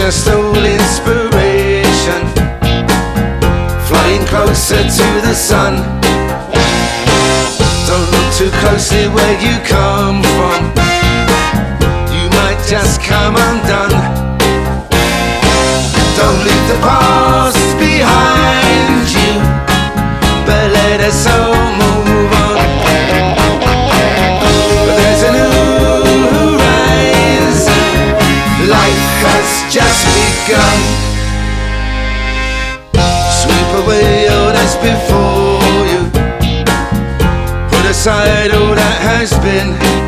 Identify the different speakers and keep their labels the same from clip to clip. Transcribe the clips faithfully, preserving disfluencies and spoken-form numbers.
Speaker 1: just old inspiration, flying closer to the sun. Don't look too closely where you come from, you might just come undone. Don't leave the past behind you, but let us all move on. There's a new horizon, life has just begun. Sweep away all that's before you, put aside all that has been.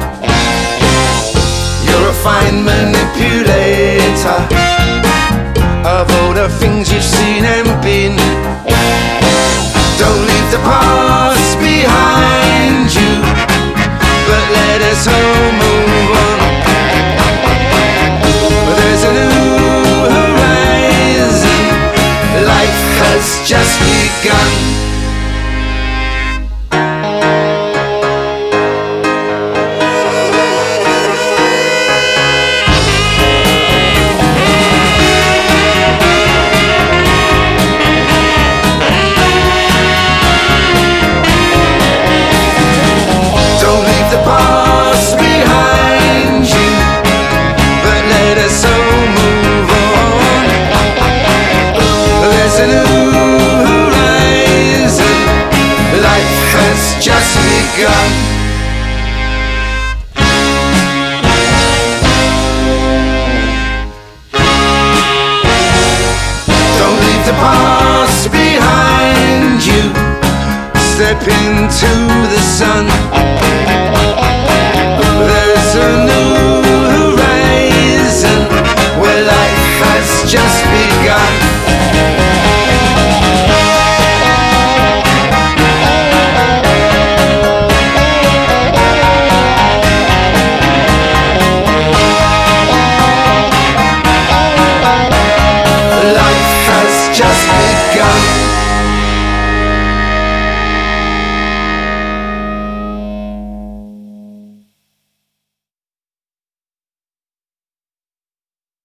Speaker 1: You're a fine manipulator of all the things you've seen and been. Don't leave the past behind you, but let us all move on. There's a new horizon, life has just begun. Just begun. Don't leave the past behind you, step into the sun. There's a new horizon where life has just begun. Just begun.